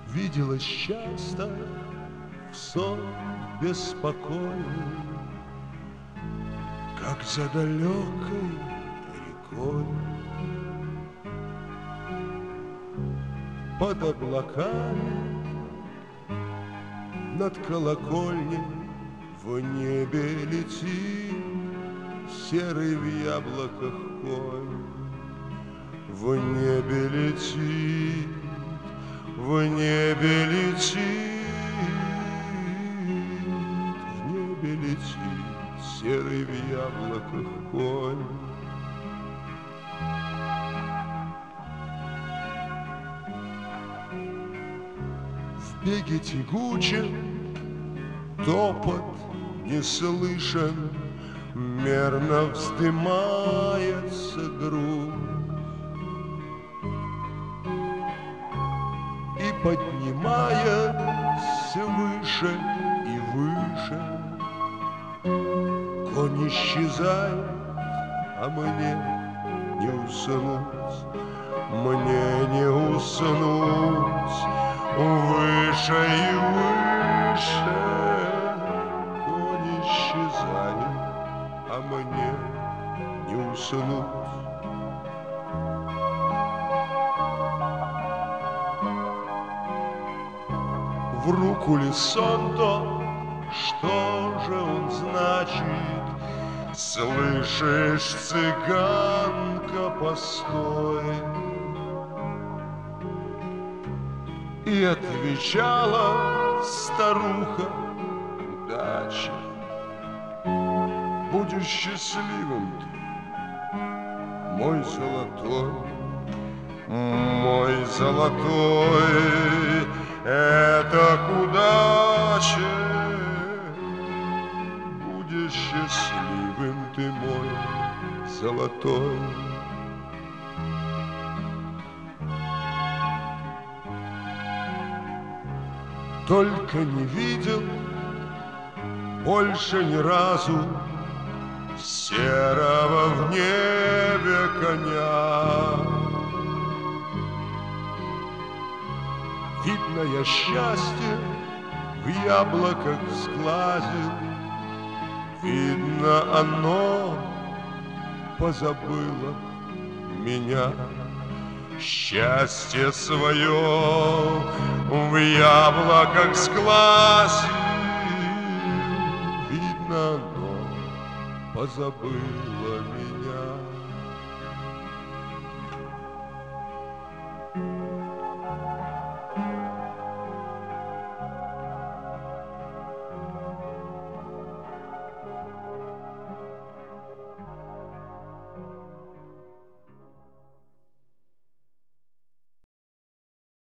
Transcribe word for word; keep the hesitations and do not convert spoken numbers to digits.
Виделась часто в сон беспокойный, как за далекой рекой. Под облаками, над колокольней в небе летит серый в яблоках конь. В небе летит, в небе летит, в небе летит серый в яблоках конь. В беге тягучем топот не слышен, мерно вздымается грудь, и поднимаясь выше и выше, конь исчезает, а мне не уснуть, мне не уснуть. Выше и выше конь исчезает, а мне не уснуть. В руку ли сон-то, что же он значит? Слышишь, цыганка, постой. И отвечала старуха: удача, будешь счастливым ты, мой золотой, мой золотой. Это к удаче, будешь счастливым ты, мой золотой. Только не видел больше ни разу серого в небе коня. Видно, я счастье в яблоках сглазил, видно, оно позабыло меня. Счастье свое в яблоках сглазил, видно, оно позабыло меня.